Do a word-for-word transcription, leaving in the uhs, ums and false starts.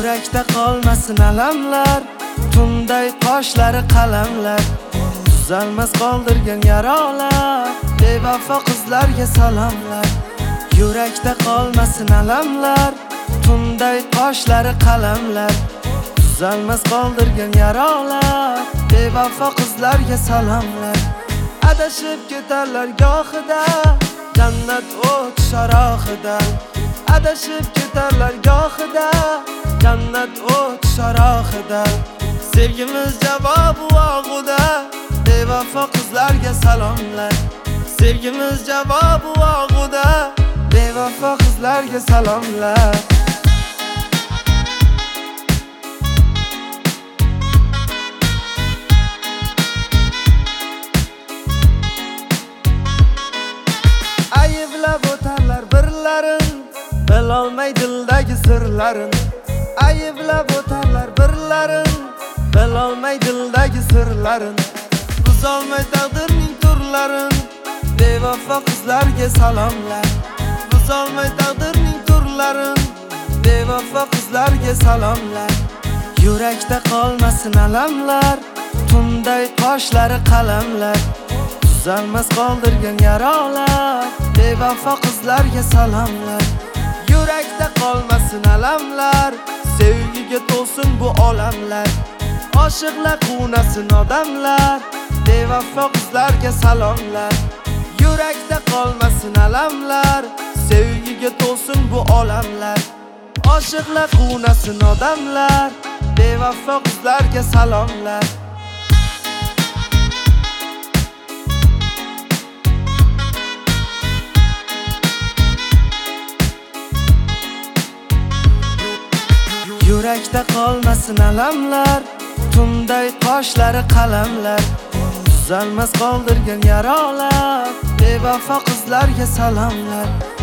Yurakda qolmasin alamlar, tunday qoshlari qalamlar, tuzalmas qoldirgan yaralar, bevafo qizlarga salomlar. Yurakda qolmasin alamlar, tunday qoshlari qalamlar, tuzalmas qoldirgan yaralar, bevafo qizlarga salomlar. Adashib ketarlar gohida, jannat o't sharoxida. Adashib ketarlar gohida, jannat o't sharoxida. Sevgimiz javobi og'uda, bevafo qizlarga salomlar. Sevgimiz javobi og'uda, bevafo qizlarga salomlar. Ayblab o'tarlar birlarin, bilolmay dildagi sirlarin. Ayblab o'tarlar birlarin, bilolmay dildagi sirlarin. Buzolmay taqdirning turlarin, bevafo qizlarga salomlar. Buzolmay taqdirning turlarin, bevafo qizlarga salomlar. Yurakda qolmasin alamlar, tunday qoshlari qalamlar, tuzalmas qoldirgan yaralar, bevafo qizlarga salomlar. Yurakda qolmasin alamlar, sevgiga to'lsin bu olamlar. Oshiqlar qunasin odamlar, bevafo qizlarga salomlar. Yurakda qolmasin alamlar, sevgiga to'lsin bu olamlar. Oshiqlar qunasin odamlar, bevafo qizlarga salomlar. Yurakda qolmasin alamlar, tunday qoshlari qalamlar, tuzalmas qoldirgan yaralar, bevafo qizlarga salomlar.